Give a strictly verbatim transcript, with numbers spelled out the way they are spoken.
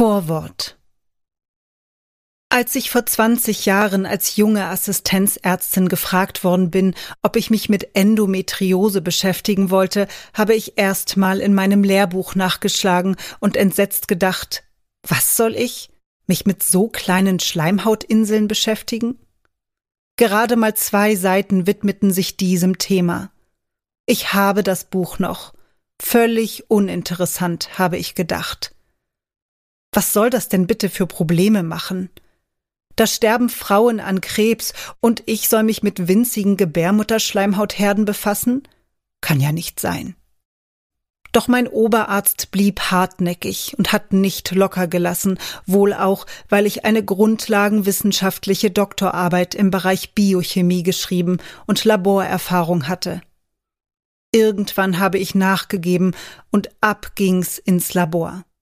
Vorwort. Als ich vor zwanzig Jahren als junge Assistenzärztin gefragt worden bin, ob ich mich mit Endometriose beschäftigen wollte, habe ich erst mal in meinem Lehrbuch nachgeschlagen und entsetzt gedacht, was soll ich? Mich mit so kleinen Schleimhautinseln beschäftigen? Gerade mal zwei Seiten widmeten sich diesem Thema. Ich habe das Buch noch. Völlig uninteressant, habe ich gedacht. Was soll das denn bitte für Probleme machen? Da sterben Frauen an Krebs und ich soll mich mit winzigen Gebärmutterschleimhautherden befassen? Kann ja nicht sein. Doch mein Oberarzt blieb hartnäckig und hat nicht locker gelassen, wohl auch, weil ich eine grundlagenwissenschaftliche Doktorarbeit im Bereich Biochemie geschrieben und Laborerfahrung hatte. Irgendwann habe ich nachgegeben und ab ging's ins Labor.